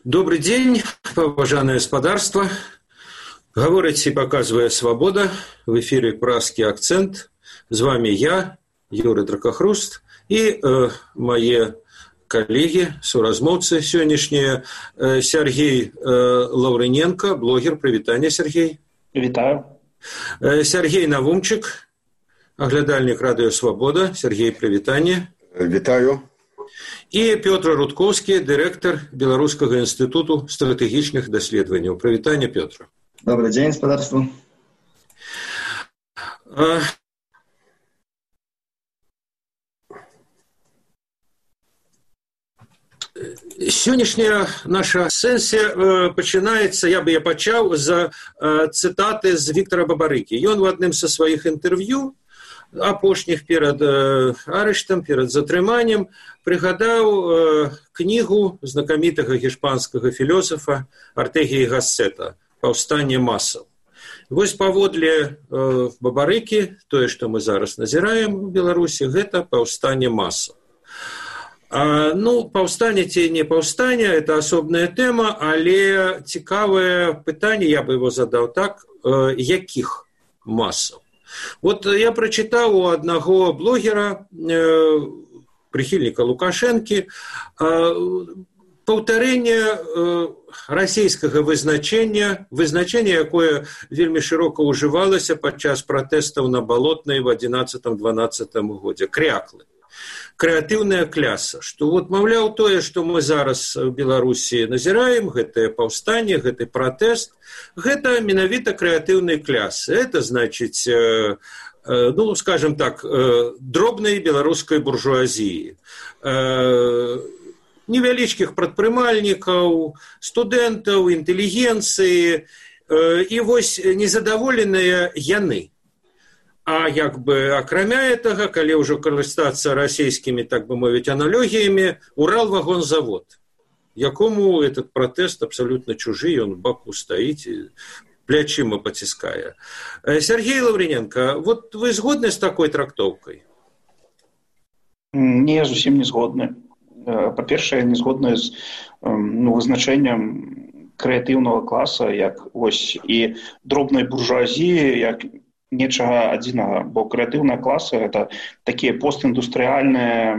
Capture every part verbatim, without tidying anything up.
Добрый день, поважанное господарство. Говорит и показывая «Свобода». В эфире «Пражский акцент». С вами я, Юрий Дракохруст, и э, мои коллеги, соразмовцы сегодняшние, э, Сергей э, Лавриненко, блогер. Привитание, Сергей. Витаю. Э, Сергей Навумчик, оглядальник радио «Свобода». Сергей, привитание. Витаю. І Пётр Рудковский, директор Белорусского института стратегичных исследований. Привитание, Пётр. Добрый день, господарство. А... Сённяшняя наша сессия э, пачынаецца, я бы я пачаў за э, цытаты з Віктора Бабарыкі. Ён в адным са сваіх інтэрв'ю апошніх перад э, арыштам, перад затрыманнем прыгадаў э, кнігу знакамітага гішпанскага філёсафа Артега і Гассета «Паўстанне масаў». Вось паводле э, Бабарыкі, тое, што мы зараз назіраем у Беларусі, гэта паўстанне масаў. А, ну, паўстанне ці не паўстанне, это асобная тэма, але цікавае пытанне, я бы его задаў так, э, якіх масаў? Вот я прочитал у одного блогера, э, прихильника Лукашенки, э, повторение э, российского вызначения, вызначение, якое вельми широко уживалось подчас протестов на Болотной в одиннадцатом-дванадцатом году. Кряклы. Креативная кляса, что вот, мовляў, тое, что мы зараз в Беларусі назіраем, гэтае паўстанне, гэты протест, гэта менавіта креативной клясы. Это значит, э, э, ну, скажем так, э, дробной беларускай буржуазии, э, невялічкіх прадпрымальнікаў, студэнтаў, інтэлігенцыі, э, і вось незадаволеныя яны. А як бы акрамя этого, калі ўжо карыстацца расійскімі, так бы мовіць, аналогіямі, Уралвагонзавод, якому этот протест абсолютно чужы, он в баку стаіць і плячыма паціскае. Сергей Лавриненко, вот вы згодны з такой трактоўкай? Не, зусім не згодны. Па-першае, не згодны з ну, вызначэннем крэатыўнага класа, як вось і дробнай буржуазіі, як нечага адзінага, бо крэатыўныя класы — это такія постіндустрыяльныя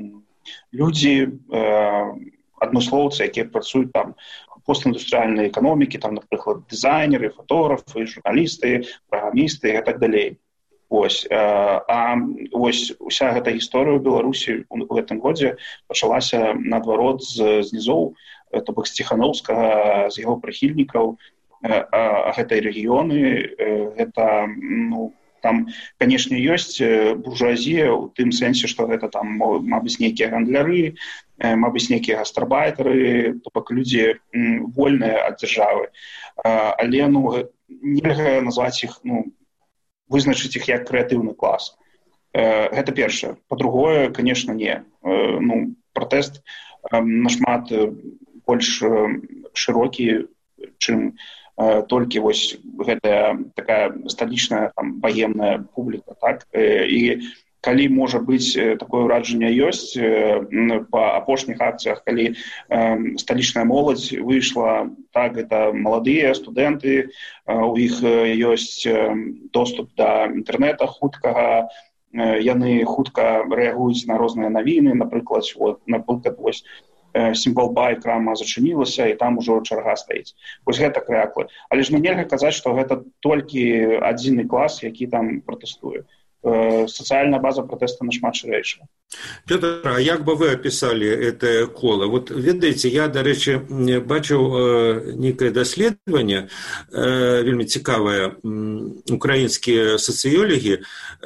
людзі, э, адмыслоўцы, якія працуюць там постіндустрыяльнай эканомікі, там, напрыклад, дызайнеры, фотографы, журналісты, праграмісты і так далей. Вось. Э, а вось уся гэта гісторыя ў Беларусі ў гэтым годзе пачалася наадварот з, з нізоў, то бок з Ціханаўскага, з яго прыхільнікаў, а гэтай рэгіёны, гэта, ну, там, канешне, ёсць буржуазія ў тым сэнсе, што гэта там, мабыць, нейкія гандляры, мабыць, нейкія гастарбайтары, то бок людзі вольныя ад дзяржавы. Але, ну, нельга назваць іх, ну, вызначыць іх як крэатыўны клас. Гэта першае. Па-другое, канешне, не. Ну, пратэст нашмат больш шырокі, чым толькі вось гэтая такая сталічная там баемная публіка, так? І калі можа быць такое ўражанне ёсць па апошніх акцыях, калі сталічная моладзь выйшла, так, гэта маладыя студэнты, у іх ёсць доступ да інтэрнэта хуткага, яны хутка рэагуюць на розныя навіны, напрыклад, вот, напрыклад, вось Сімбалбай крама зачынілася, і там ужо чарга стаіць. Вось гэта кряклы. Але ж ну нельга казаць, што гэта толькі адзіны клас, які там пратэстуе. Сацыяльная база пратэста нашмат шырэйшая. Пётр, а як бы вы описали это коло? Вот, ведаеце, я, до речі, бачыў некае даследаванне, вельмі цікавае, украінскія сацыёлогі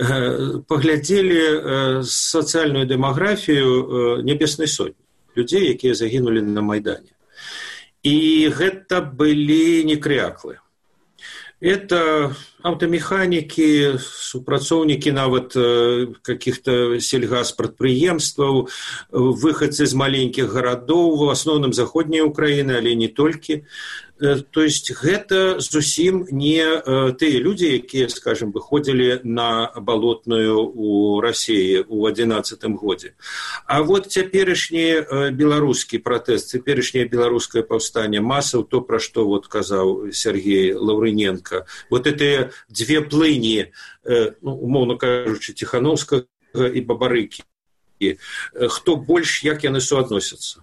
паглядзелі сацыяльную дэмаграфію Нябеснай сотні, людзей, якія загінулі на Майдане. І гэта былі не кряклы. Это аўтамеханікі, супрацоўнікі нават каких-то сельгаспрадпрыемстваў, выхадцы з маленькіх гарадоў, в асноўным заходняй Украіны, але не толькі. То есть гэта зусім не тыя людзі, якія, скажем, выходзілі на балотную у Расіі ў адзінаццатым годзе. А вот цяперашні беларускі пратэст, цяперашняе беларускае паўстанне масаў, то, пра што вот казаў Сергей Лаўрыненко, вот это дзве плыні, ну, умоўна кажучы, Ціхановскага і Бабарыкі. Хто больш, як яны суадносяцца?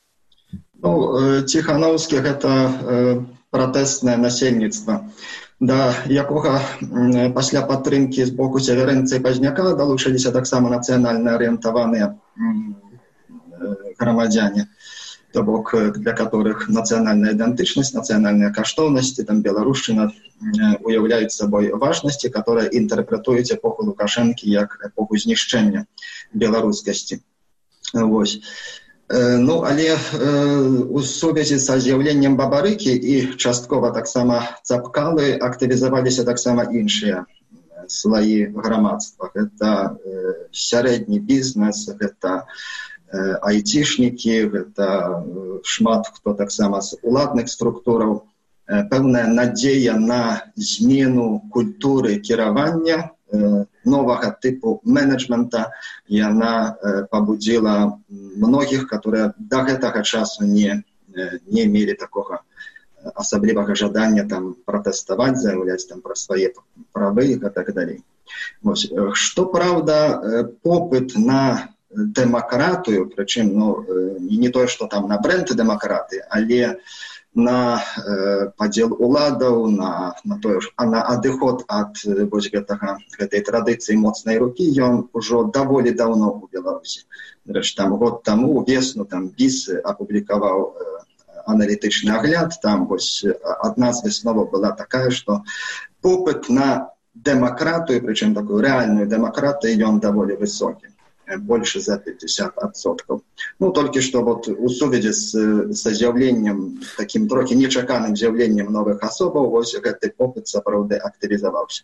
Ну, Ціхановскі – гэта пратэстнае насельніцтва, да якога пасля падтрымкі з боку Сявярынца і Пазняка далучыліся таксама нацыянальна арыентаваныя грамадзяне, то бок для которых нацыянальная ідэнтычнасць, нацыянальныя каштоўнасці, там беларушчына уяўляюць сабой важнасці, которые інтэрпрэтуюць эпоху Лукашэнкі як эпоху знішчэння беларускасці. Вось. Ну, але у сувязі са з'яўленнем Бабарыкі і часткова таксама Цапкалы актывізаваліся таксама іншыя слаі грамадства. Гэта сярэдні бізнес, гэта айцішнікі, гэта шмат хто таксама з уладных структураў. Пэўная надзея на змену культуры кіравання, новага тыпу менеджмента, яна пабудзіла многіх, которые до гэтага часу не, не мелі такога асаблівага жадання там пратэставаць, заяўляць там пра свае правы і так далей. Вось. Што праўда, попыт на дэмакратыю, прычым ну, не тое, што там на бренд дэмакраты, але на э, падзел уладаў, на, на, тое, на адыход ад вось, гэтага, гэтай традыцыі моцнай рукі, ён ужо даволі даўно ў Беларусі. Рэч, там год таму, весну, там БІС апублікаваў э, аналітычны агляд, там вось, адна з высноваў была такая, што попыт на дэмакратыю, прычым такую рэальную дэмакратыю, ён даволі высокі. Больше за пятьдесят процентов. Ну, только что вот у сувязі с, со з'явленнем, таким трохи нечаканым з'явленнем новых асобаў, вось гэты попыт сапраўды актывізаваўся.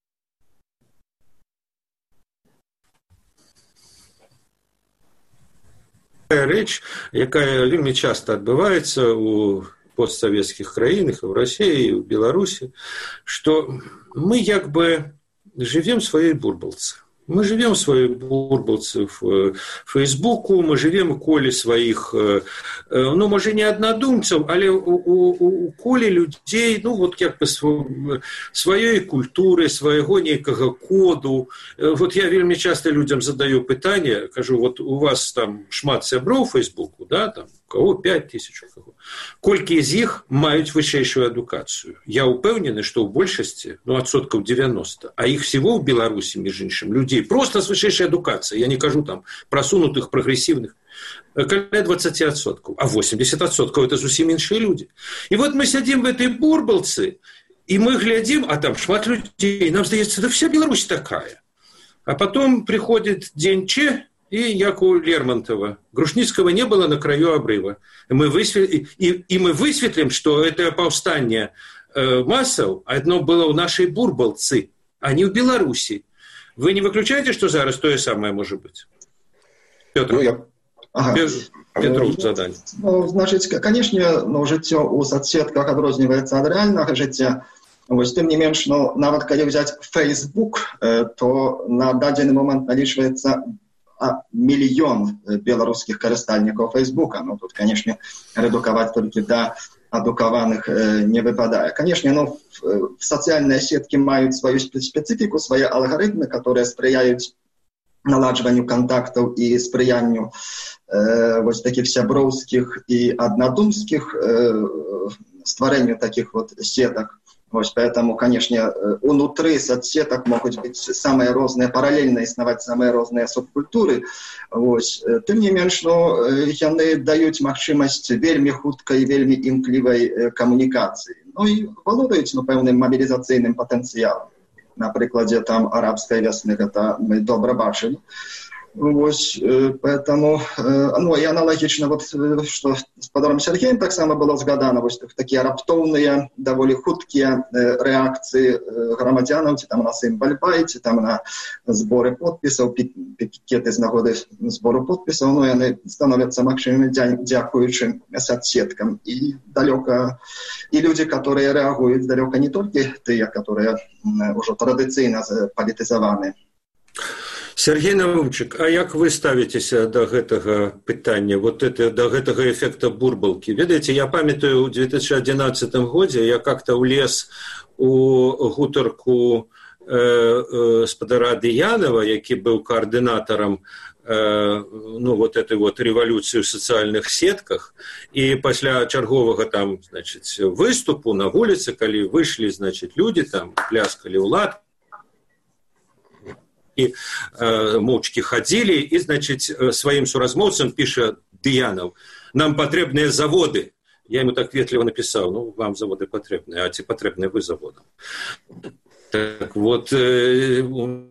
Рэч, якая вельмі часта адбываецца у постсавецкіх краінах, у Расіі, у Беларусі, што мы як бы живем сваёй бурбалцы. Мы живем в своей бурбалце в Фейсбуку, мы живем у коле своих, ну, может, не однодумцев, але у, у, у коле людей, ну, вот как бы своей культуры, своего некого коду. Вот я вельмі часто людям задаю пытание, кажу, вот у вас там шмат сяброў в Фейсбуку, да, там, у кого пять тысяч, у кого. Колькі з іх маюць вышэйшую адукацыю? Я упэўнены, што ў большасці, ну, адсоткаў девяносто, а іх всего ў Беларусі, між іншым, людей просто с высшей адукацией, я не кажу там просунутых, прогрессивных, каля двадцать отсотков, а восемьдесят отсотков это зусім іншыя люди. И вот мы сидим в этой бурбалцы, и мы глядим, а там шмат людей, нам здаецца, да вся Беларусь такая. А потом приходит день Че, и як у Лермонтова, Грушницкого не было на краю обрыва. И мы, высвет... и, и мы высветлим, что это повстание э, массов, одно было у нашей бурбалцы, а не в Беларуси. Вы не выключаете, что зараз то же самое может быть? Петр, ну, я... ага. Петру задание. Ну, значит, конечно, ну, жыццё у соцсетках адрозніваецца ад рэальнага жыцця. Вось, тым не менш, ну, нават калі взять Facebook, то на дадзены момент налічваецца мільён беларускіх карыстальнікаў Фейсбука. Ну, тут, конечно, рэдукаваць толькі да адукаваных э, не выпадае. Конечно, ну, социальные сетки маюць свою специфику, свои алгоритмы, которые спрыяюць наладжванню контактаў і спрыянню э, вось таких сяброўскіх і аднадумскіх э, стварэнню таких вот сеток. Вось, поэтому, конечно, внутри соцсеток могут быть самые разные, параллельно існаваць самые разные субкультуры. Вось. Тым не менш, ну, яны даюць магчымасць вельмі хуткай, вельмі імклівай камунікацыі. Ну і валодаюць, ну, пэўным мобілізацыйным патэнцыялам. На прыкладзе там арабскай вясны гэта мы добра бачылі. Вот, поэтому, ну, и аналогично, вот, что с Падаром Сергеем так само было згадано, вот, такие раптовные, довольно хуткие реакции громадянов, там на символьбай, там на сборы подписов, пикеты с нагоды сбору подписов, ну, и они становятся максимально дякуючим соцсеткам. И далеко, и люди, которые реагуют далеко не только те, которые уже традиционно политизованы. Сергей Наумчык, а як вы ставіцеся да гэтага пытання, вот это, да гэтага эффекта бурбалкі? Ведаеце, я памятаю, у две тысячи одиннадцатом годзе я как-то улез у гутарку э, э, спадара Дыянова, які быў координатаром э, ну, вот этой вот революции в социальных сетках, и пасля чарговага там, значит, выступу на вуліцы, калі выйшлі, значит, люди там пляскали ў лад, и э, молчки ходили, и, значит, своим суразмовцам пишет Дыянов: нам потребные заводы. Я ему так ветливо написал: ну, вам заводы потребные, а те потребные вы заводом. Так вот... Э,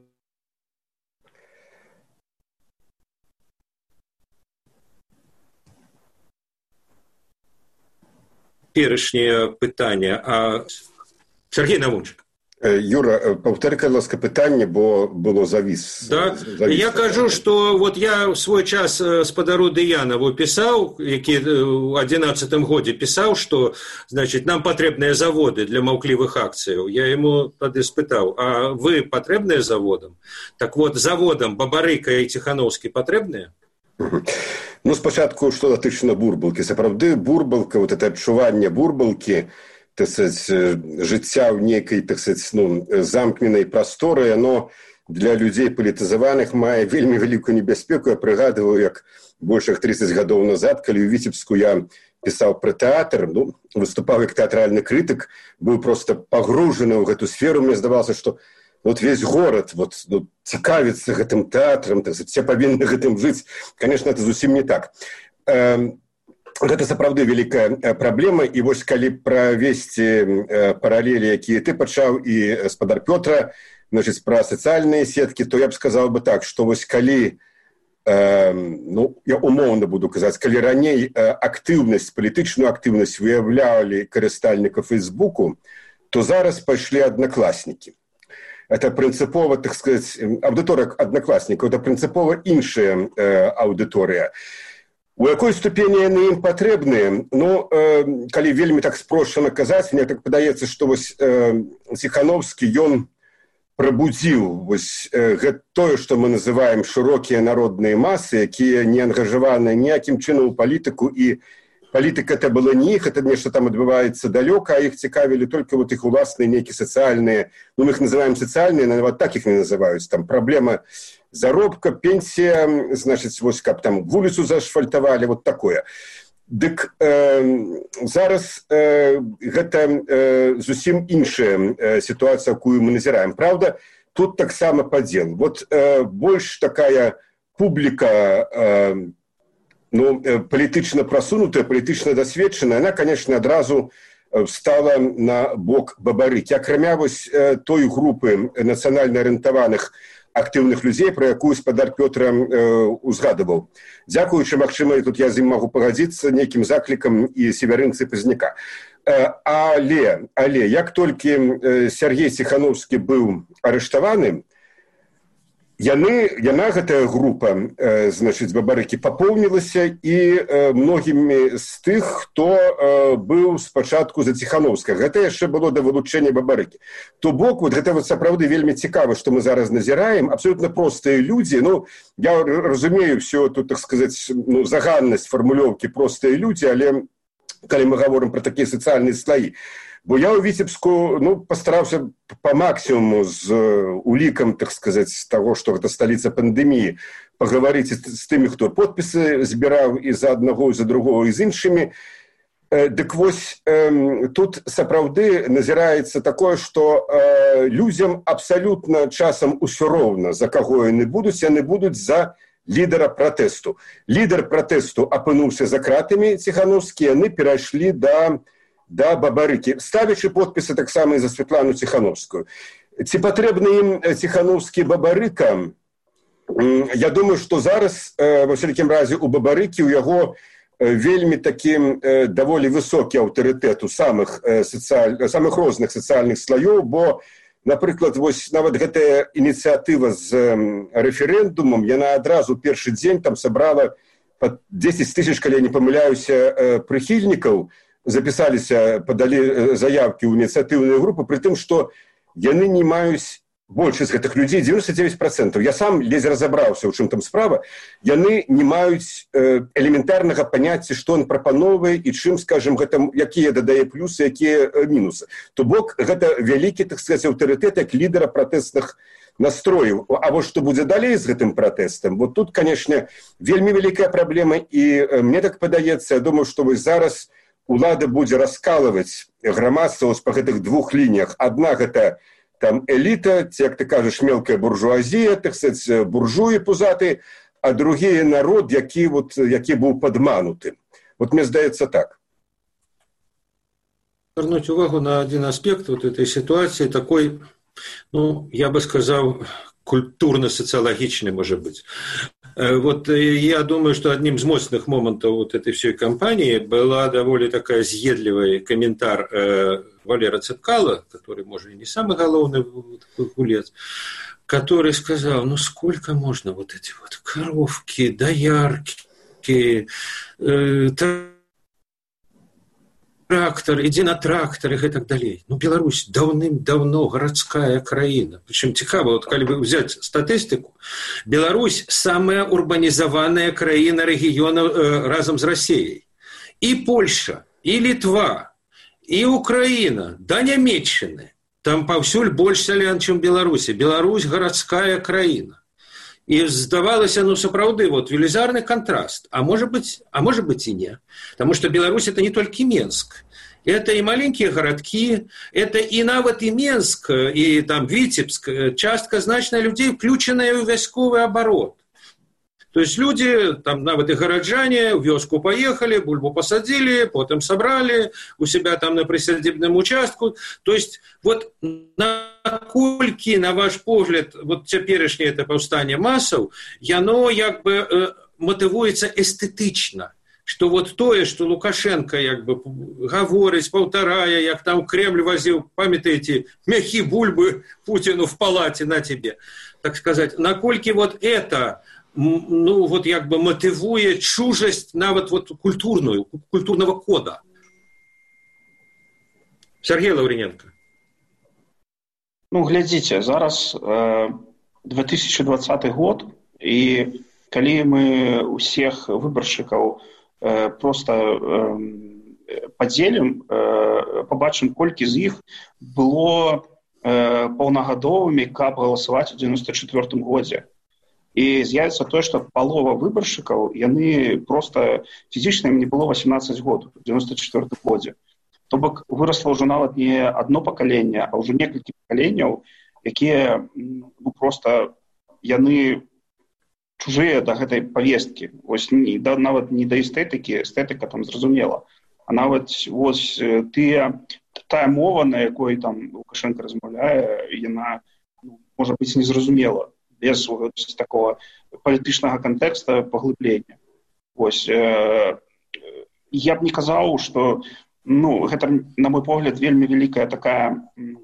першнее пытание. А Сергей Наумчык. Юра, повтори, будь ласка, питання, бо було завіс. Да? завіс. Я кажу, что вот я в свой час спадару Дыянову писал, який в одиннадцатом году писал, что, значит, нам потребные заводы для маўклівых акций. Я ему тогда спытал: а вы потребные заводом? Так вот, заводом Бабарыка и Тихановский потребные? Ну, спочатку, що дотично бурбалки. Сапраўды, бурбалка, вот это адчування бурбалки, так сказать, жыцця ў нейкай, так сказать, ну, замкненай прасторы, оно для людзей палітызаваных мае вельмі вялікую небяспеку. Я прыгадываю, як больш як тридцать гадоў назад, калі ў Віцебску я пісаў пра тэатр, ну, выступаў як тэатральны крытык, быў проста пагружаны ў гэту сферу. Мне здавалася, што вот весь город вот, ну, цікавіцца гэтым тэатрам, так сказать, все павінны гэтым жыць. Конечно, это зусім не так. Гэта сапраўды вялікая праблема, і вось калі правесці паралелі, якія ты пачаў, і спадар Пётра, значит, пра сацыяльныя сеткі, то я б сказаў бы так, што вось калі, э, ну, я умоўна буду казаць, калі раней актыўнасць, палітычную актыўнасць выяўлялі карыстальнікаў Фейсбуку, то зараз пайшлі аднакласнікі. Это прынцыпова, так сказаць, аўдыторыя аднакласнікаў, это прынцыпова іншая э, аўдыторыя. У якой ступені яны ім патрэбныя? Ну, э, калі вельмі так спрошчана казаць, мне так падаецца, што вось э, Ціхановскі, ён прабудзіў вось э, тое, што мы называем шырокія народныя масы, якія не ангажаваны ніякім чынам у палітыку, і палітыка это было не іх, это нешта там адбываецца далёка, а іх цікавілі толькі вот іх уласныя нейкія сацыяльныя, ну, мы іх называем сацыяльныя, нават так іх не называюць, там праблема заробка, пенсия, значит, вось каб там вуліцу заашфальтавалі, вот такое. Дык э, зараз э, гэта э, зусім іншая э, сітуацыя, якую мы назіраем. Правда, тут таксама падзел. Вот э, больш такая публіка, э, ну, палітычна прасунутая, палітычна дасведчаная, она, конечно, адразу стала на бок Бабарыкі. Акрамя вось э, той групы нацыянальна арыентаваных актыўных людзей, пра якую спадар Пётра э, узгадываў. Дзякуючы, магчыма, тут я з ім магу пагадзіцца, нейкім заклікам і северынцы Пазняка. Э, але, але, як толькі э, Сергей Ціхановскі быў арыштаваны, яны, яна, гэтая група, э, значыць, Бабарыкі, папоўнілася і э, многімі з тых, хто э, быў спачатку за Ціхановскага. Гэта яшчэ было да вылучэння Бабарыкі. То бок, вот, гэта вот сапраўды вельмі цікава, што мы зараз назіраем. Абсолютно простыя людзі. Ну, я разумею все тут, так сказаць, ну, заганнасць фармулёўкі простыя людзі, але калі мы гаворым пра такія сацыяльныя слаі, бо я ў Віцебску, ну, пастараўся па максімуму з улікам, так сказаць, з таго, што гэта сталіца пандэміі, пагаварыць з тымі, хто подпісы збіраў і за аднаго, і за другого, і з іншымі. Дык вось, тут сапраўды назіраецца такое, што людзям абсалютна часам усё роўна, за каго яны будуць, яны будуць за лідара пратэсту. Лідар пратэсту апынуўся за кратамі Ціхановскі, яны перайшлі да да Бабарыкі, ставячы подпісы таксама і за Святлану Ціхановскую. Ці патрэбны ім Ціхановскі Бабарыка? я думаю, што зараз, ва ўсякім разе, у Бабарыкі, у яго вельмі такі даволі высокі аўтарытэт у самых, сацыяль... самых розных сацыяльных слаёў, бо, напрыклад, вось нават гэтая ініцыятыва з рэферэндумам, яна адразу першы дзень там сабрала пад дзесяць тысяч, калі я не памыляюся, прыхільнікаў, запісаліся, падалі заявкі ў ініцыятыўную групу, пры тым, што яны не маюць большасць гэтых людзей, дзевяносто девять процентов. Я сам ледзь разабраўся, у чым там справа. Яны не маюць элементарнага паняцця, што он прапановвае і чым, скажем, гэта, якія дадае плюсы, якія мінусы. То бок, гэта вялікі, так сказаць, аўтарытэт як лідара пратэстных настрояў. А вось што будзе далей з гэтым пратэстам? Вот тут, канешне, вельмі вялікая праблема, і мне так падаецца, я думаю, што вось зараз улада будзе раскалываць грамадства па гэтых двух лініях. Адна гэта там эліта, як ты кажаш, мелкая буржуазія, так сказать, буржуі пузаты, а другі народ, які, вот, які быў падмануты. Вот мне здаецца так. Вернуть увагу на один аспект вот этой ситуации, такой, ну, я бы сказал, культурно-социологичный, может быть. Вот я думаю, что одним из мощных моментов вот этой всей кампании была довольно такая съедливый комментар э, Валера Цепкала, который, может, и не самый головный такой гулец, который сказал, ну сколько можно вот эти вот коровки, доярки, э, трактор, иди на тракторах и так далее. Ну, Беларусь давным-давно городская краина. Причем цікаво, вот когда взять статистику, Беларусь самая урбанизованная краина региона э, разом с Россией. И Польша, и Литва, и Украина, да Нямецчины. Там повсюль больше селян, чем Беларусь. Беларусь городская краина. И здавалося, ну, сапраўды, вот, велізарный контраст. А может быть, а может быть и не. Потому что Беларусь – это не только Минск. Это и маленькие городки, это и нават и Минск, и там Витебск. Частка значная людей, включенная в войсковый оборот. То есть люди, там нават и горожане, в вёску поехали, бульбу посадили, потом собрали у себя там на присадебном участку. То есть вот наколькі, на ваш погляд, вот цяперашняе это паўстанне масаў, яно як бы э, мотивуецца эстэтычна. Что вот тое, что Лукашенко як бы гаворыць, паўтарае, як там Кремль возил, памятаете, мяхі бульбы Путину в палате на тебе, так сказать, наколькі вот это, ну вот як бы мотивуе чужесть нават вот культурную, культурного кода. Сергей Лавриненко. Ну, глядзіце, зараз э, две тысячи двадцатый год, і калі мы усіх выбаршчыкаў э, просто э, падзелім, э, пабачым, колькі з іх было э, паўнагадовымі, каб галасаваць у девяносто четвёртым годзе. І з'явіцца тое, што палова выбаршчыкаў, яны просто фізічна ім не было восемнадцать год у девяносто четвёртым годзе. То бок вырасла ўжо нават не адно пакаленне, а ўжо некалькі пакаленняў, якія ну, просто яны чужыя да гэтай павесткі. Вось не, да, нават не да эстэтыкі, эстэтыка там зразумела, а нават вось тыя, тая мова, на якой там Лукашенко размаўляе, яна ну, можа быць незразумела, без ось, такого палітычнага кантэкста паглыблення. Вось, э, я б не казаў, што ну, гэта, на мой погляд, вельмі вялікая такая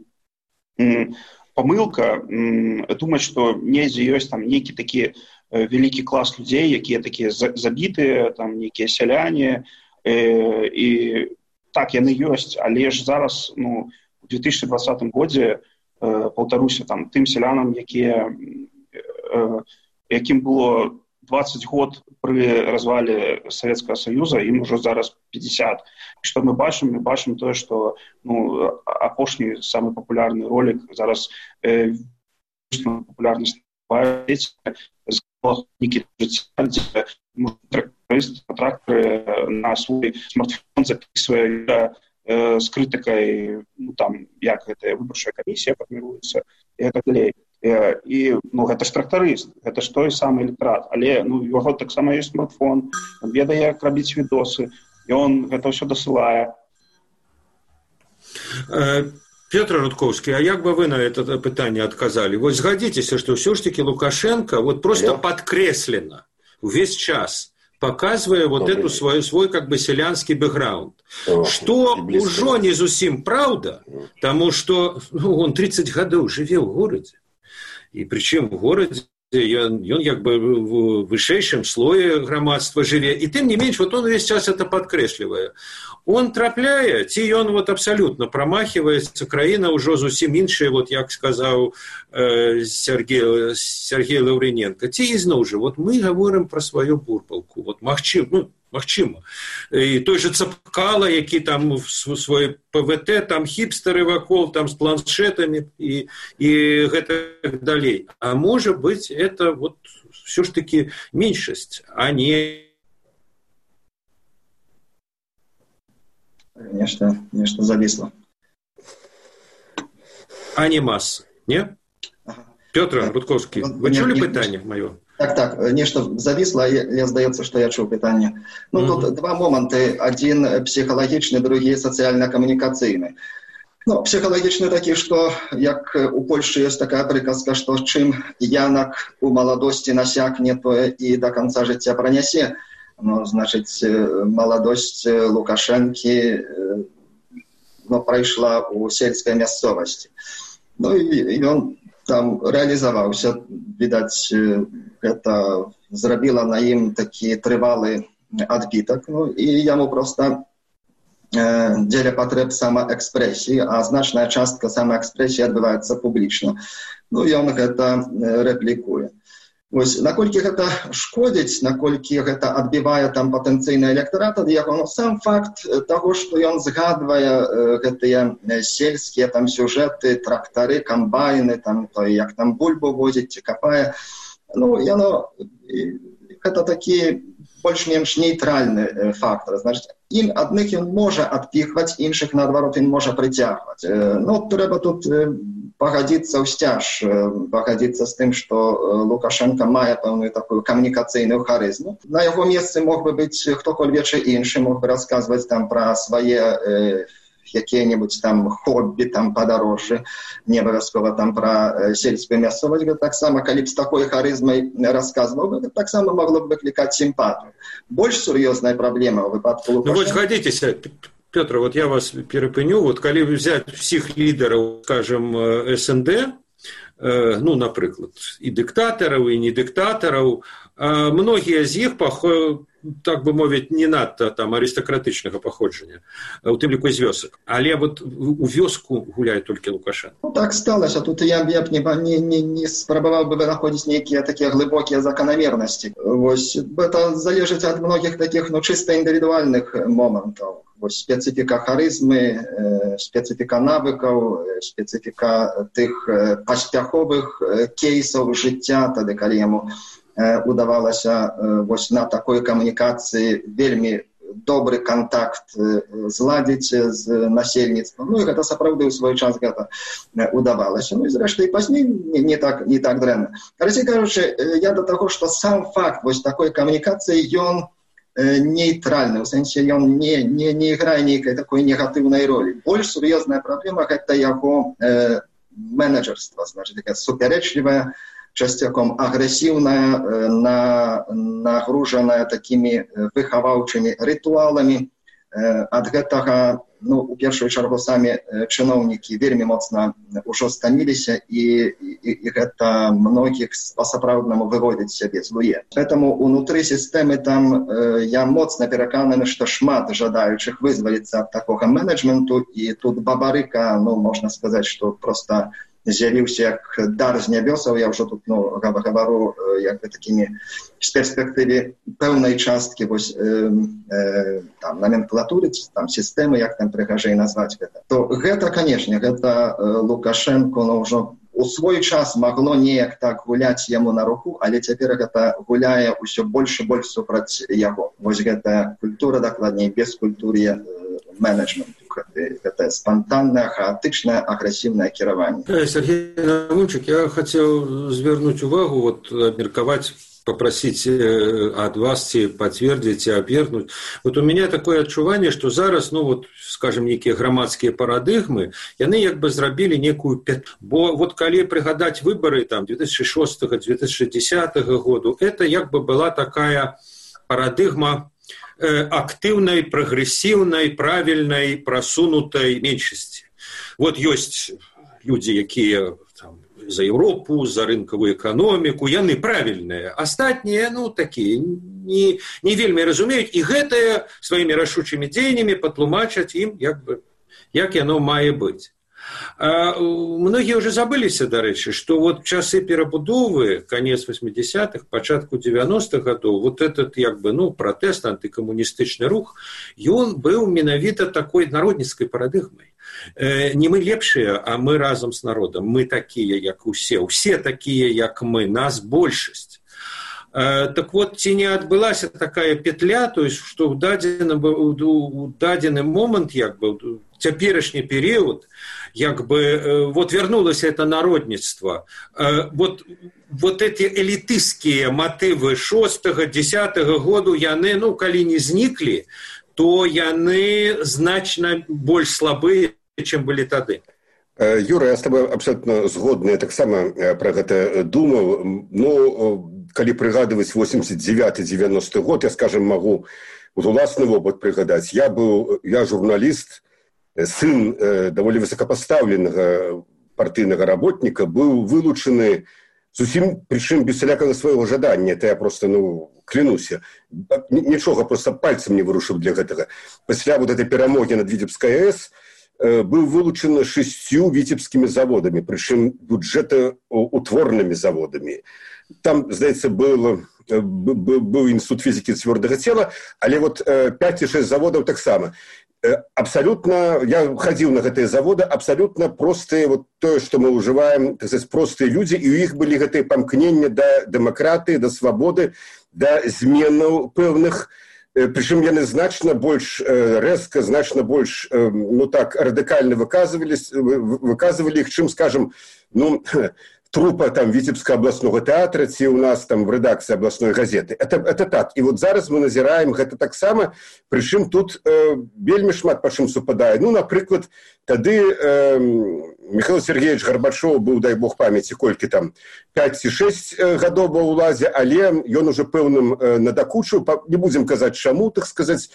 м, памылка, м, думаць, што недзе ёсць там нейкі такі вялікі клас людзей, якія такія забітыя, там нейкія сяляне, э, і так, яны ёсць, але ж зараз, ну, у две тысячи двадцатым годзе, э, паўтаруся, там, тым сялянам, якія, э, якім было двадцать год при развале Советского Союза, им уже зараз пятьдесят. И что мы бачим? Мы бачим то, что ну, апошний самый популярный ролик зараз э, популярность с Никитой Житя, тракторы на свой смартфон записывая э, с критикой, ну там, як это выборчая комиссия формируется и так далее. І ну, гэта ж трактарыст, гэта ж той самы электрат, але ну, у яго таксама ёсць смартфон, ён ведае, як рабіць відосы, і он гэта ўсё дасылае. Петр Рудковский, а як бы вы на это пытание отказали? Вот сгодитесь, что все ж таки Лукашенко вот просто Я... подкресленно весь час, показывая вот Добрый. эту свою, свой как бы селянский бэкграунд. О, что уже не зусім правда, потому что ну, он тридцать гадоў жыве ў горадзе. И причем в городе ён, ён як бы в вышэйшым слое грамадства жыве. И тем не менш, вот он весь час это подкрэслівае. Он трапляе, ці ён вот абсолютно промахивается, краіна ўжо зусім іншая, вот як сказаў э, Сергей, Сергей Лавриненко. Ці ізноў жа, вот мы говорим про свою бурбалку. Вот магчым, ну, магчыма. І той же Цапкала, які там в свой ПВТ, там хіпстеры вакол, там с планшетами и, и гэтак далей. А может быть, это вот все ж таки меньшесть, а не... Нечто, нечто зависло. А не масса, не? Ага. Петр Рудковский, вы не, чули не, пытание не, мое? Так, так, нечто зависло, мне здаецца, што я чуў пытанне. Ну, mm-hmm. тут два моманты. Адзін псіхалагічны, другі сацыяльна-камунікацыйны. Ну, псіхалагічны такі, што, як у Польшчы ёсць такая прыказка, што чым янак у маладосці насякне, тое і да канца жыцця пранясе. Ну, значыць, маладосць Лукашэнкі ну, прайшла ў сельскай мясцовасці. Ну, і ён там реализовался, видать, это зрабіла на ім такі трывалы адбітак, ну, і яму просто э, дзеля патрэб самаэкспрэсіі, а значная частка самаэкспрэсіі адбываецца публічна. Ну, ён гэта рэплікуе. Вось, наколькі гэта шкодзіць, наколькі гэта адбівае там патэнцыйны электарат ад яго, ну, сам факт таго, што ён згадвае э, гэтыя сельскія там сюжэты, трактары, камбайны, там, то, як там бульбу возіць, ці капае, ну, яно, гэта такі больш-менш нейтральны э, фактор. Значыць, ім адных ён можа адпіхваць, іншых, наадварот, ён можа прыцягваць. Э, ну, трэба тут э, пагадзіцца ў сцяж, пагадзіцца з тым, што Лукашенко мае пэўную такую камунікацыйную харызму. На яго месцы мог бы быць хто-кольвечы іншы, мог бы расказваць там пра свае э, якія-небудзь там хоббі, там падарожжы, не абавязкова там пра сельскую мясцовасць. Таксама, калі б з такой харызмай расказваў, гэта таксама магло б выклікаць сімпатыю. Больш сур'ёзная праблема ў выпадку Лукашенко. Ну, вот згадзіцеся, Петр, вот я вас перепыню, вот коли взять всех лидеров, скажем, СНД, э, ну, например, и диктаторов, и не диктаторов, э, многие из них, так бы мовить, не надто там аристократичного походження, у тым ліку з вёсак. Але вот у вёску гуляе толькі Лукашенко. Ну, так сталося. Тут я б не, не, не, не спрабаваў бы вынаходзіць нейкія такія глыбокія заканамернасці. Вось, это залежыць ад многіх такіх, ну, чыста індывідуальных момантаў. Вось, специфіка харызмы, э, специфіка навыкаў, э, специфіка тых э, паспяховых э, кейсаў жыцця, тады, калі яму удавалася вось на такой камунікацыі вельмі добры контакт зладзіць з насельніцтвам. Ну, і гэта сапраўды ў свой час гэта удавалася. Ну, і зрэшты, і пазней не, не, так, не так дрэнна. Карацей кажучы, я да таго, што сам факт вось такой камунікацыі, ён нейтральны, у сэнсе ён не, не, не іграе нейкай такой негатыўнай ролі. Больш сур'ёзная праблема — гэта яго э, менеджерства, значит, такая супярэчлівая, часцяком агрэсіўная, на, нагружаная такімі выхаваўчымі рытуаламі. Ад гэтага, ну, у першую чаргу самі чыноўнікі вельмі моцна ўжо стаміліся, і, і, і гэта многіх па-сапраўднаму выводзіць сябе з луе. Гэтаму унутры сістэмы там я моцна перакананы, што шмат жадаючых вызваліцца ад такога менеджменту, і тут Бабарыка, ну, можна сказаць, што проста з'явіўся як дар з нябёсаў. Я ўжо тут, ну, гавару як бы такімі з перспектыве пэўнай часткі вось э, э, там номенклатуры, там сістэмы, як там прыгажэй назваць гэта. То гэта, канешне, гэта э, Лукашенко, ну, ўжо у свой час магло неяк так гуляць яму на руку, але цяпер гэта гуляе ўсё больш і больш супраць яго. Вось гэтая культура, дакладней, бескультур'я э, менеджменту. Это спонтанное, хаотичное, агрессивное кіраванне. Сергей Навунчик, я хотел звернуть увагу, вот, обмерковать попросить от вас ці подтвердить и опергнуть. Вот у меня такое адчуванне, что зараз, ну вот, скажем, некие громадские парадыгмы, яны як бы зрабілі некую, бо вот калі пригадать выборы там две тысячи шестого - две тысячи десятого году, это як бы была такая парадыгма э, активной, прогрессивной, правильной, просунутой меньшости. Вот есть люди, якія там за Европу, за рынковую экономику, яны правильныя. Астатнія, ну, такія, не, не вельмі разумеюць, і гэтае сваімі рашучымі дзеяннямі патлумачаць ім, як бы, як яно мае быць. А, многие уже забыліся, дарэчы, што вот часы перабудовы, конец восьмидесятых, пачатку девяностых годов, вот этот, як бы, ну, пратэст, антыкамуністычны рух, ён быў менавіта такой народніцкай парадыгмай. Не мы лепшыя, а мы разом с народом. Мы такие, як усе. Усе такие, як мы. Нас большасць. Так вот, ці не адбылася такая петля, то есть, что в дадзены, у дадзены момент, як бы, цяперашні период, як бы, вот вернулось это народництво. Вот, вот эти элитистские мотивы шостого, десятого году, яны, ну, калі не зніклі, то яны значна больш слабыя, чым былі тады. Юра, я з тобой абсолютно згодны, я таксама пра гэта думаў. Ну, калі прыгадваць восемьдесят девятый - девяностый год, я, скажем, магу уласны вопыт прыгадаць. Я быў, я журналіст, сын э, даволі высокопоставленага партыйнага работніка, быў вылучаны зусім, прычым без всялякага свайго жадання. Это я просто, ну, клянуся. Нічога, просто пальцем не вырушыў для гэтага. Пасля вот этой перамогі над Віцебскай АЭС был вылучен шестью витебскими заводами, причем бюджетоутворными заводами. Там, здаецца, был, был, был институт физики твердого тела, але вот пять и шесть заводов так само. Абсолютно, я ходил на эти заводы, абсолютно простые, вот то, что мы уживаем, так сказать, простые люди, и у них были эти помкнения до демократии, до свободы, до зменаў пэўных. Причем яны значна больш рэзка, значна больш, ну так, радыкальна выказывались, выказывали их, чым, скажем, ну, трупа там Витебского областного театра, ці у нас там в редакции областной газеты. Это, это так. И вот зараз мы назираем гэта таксама, причем тут э, вельмі шмат па чым супадае. Ну, напрыклад, тады э, Михаил Сергеевич Горбачев был, дай бог памяти, колькі там, пять ці шесть гадоў ва ўладзе, але ён уже пэўным э, надакучыў, не будем казаць чаму, так сказать.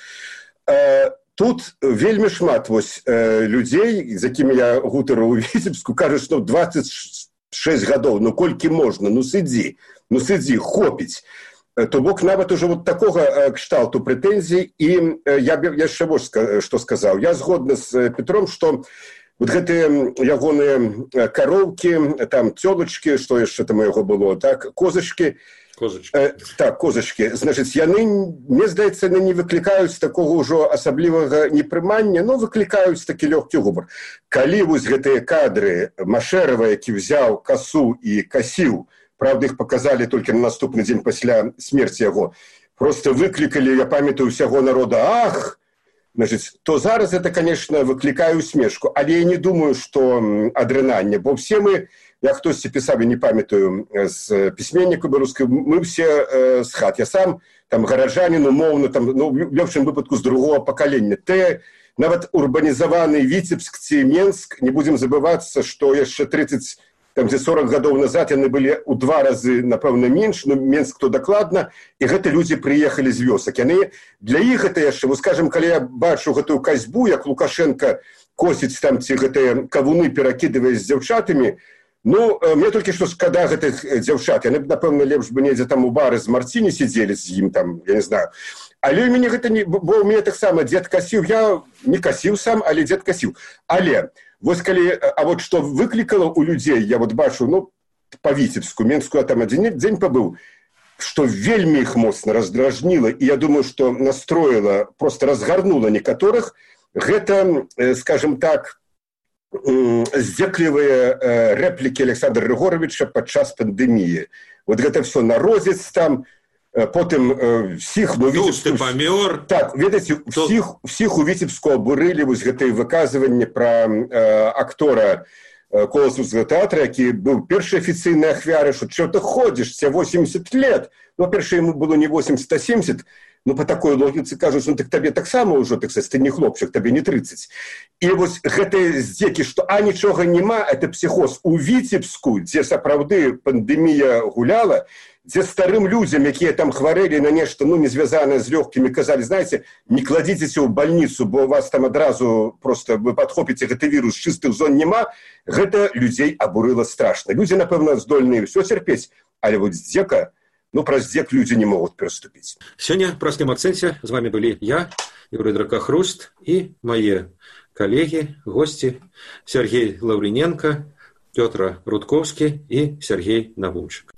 Э, тут вельмі шмат вось э, людзей, з якімі я гутарыў у Віцебску, кажуць, што двадцать шесть гадоў, ну колькі можна, ну сидзі, ну сидзі, хопіць. То бок нават уже вот такога кшталту прэтэнзій, і я яшчэ вось што сказаў. Я згодны з Петром, што вот гэтыя ягоныя кароўкі, там цёлачкі, што яшчэ там у яго было, так, козачкі, Козачки. Э, так, козачкі. Значыць, яны, мне здаецца, яны не выклікаюць такога ўжо асаблівага непрымання, но выклікаюць такі лёгкі гумар. Калі вось гэтыя кадры Машэрава, які взяў касу і касіў, правда, іх паказалі толькі на наступны дзень пасля смерці яго, просто выклікалі, я памятаю, усяго народа, ах! Значыць, то зараз это, конечно, выклікае усмешку, але я не думаю, што адрынанне, бо все мы, я хтосьці пісаў, не памятаю, з пісьменніку беларускай, мы все э, з хат. Я сам, там, гараджанін, умоўна, там, ну, в лепшым выпадку з другого пакалення. Те, нават урбанізаваны Віцебск ці Менск, не будзем забывацца, што яшчэ тридцать, там, ці сорок гадоў назад яны былі ў два разы, напэўна, менш, но Менск то дакладна, і гэта людзі прыехалі з вёсак. Яны, для іх гэта яшчэ, вот, скажем, калі я бачу гэтую касьбу, як Лукашенко косіць там ці гэтыя кавуны перакідвае з дзяўчатамі, ну, мне толькі што шкада гэтых дзяўчат. Яны, напэўна, лепш бы недзе там у бары з Марціні сидзелі з ім там, я не знаю. Але ў мяне гэта не... Бо ў мяне таксама дзед касіў, я не касіў сам, але дзед касіў. Але, вось калі... А вот што выклікала ў людзей, я вот бачу, ну, па Віцебску, Менску, я там адзін дзень пабыў, што вельмі іх моцна раздражніла, і я думаю, што настроіла, просто разгарнула некаторых, гэта, скажем так, здзеклівыя э, рэплікі Александра Григоровича падчас пандэміі. Вот гэта все народзец там, э, потым э, всіх... Ну, Віцебску... памёр. Так, ведаеце, То... всіх, всіх у Віцебску абурылі вось гэтыя выказванні пра э, актора Коласаўскага тэатра, які быў першай афіцыйнай ахвярай, што чё ты ходзіш, тебе восемьдесят лет. Ну, па-першае, яму было не восемьдесят, а семьдесят. Ну, по такой логіцы кажуць, ну, так табе таксама ўжо, так сказать, ты не хлопчык, табе не тридцать. І вось гэтыя здзекі, што а нічога няма, это псіхоз у Віцебску, дзе сапраўды пандэмія гуляла, дзе старым людзям, якія там хварэлі на нешта, ну, не звязанае з лёгкімі, казалі, знаеце, не кладзіцеся ў бальніцу, бо у вас там адразу просто вы падхопіце гэты вірус, чыстых зон няма, гэта людзей абурыла страшна. Людзі, напэўна, здольныя ўсё цярпець, але вот здзека, ну, праз здзек людзі не могуць пераступіць. Сёння праз тым акцэнце з вами былі я, Юрый Дракахруст, і мае калегі, госці Сергей Лаўрыненко, Пётр Рудковскі і Сергей Навумчык.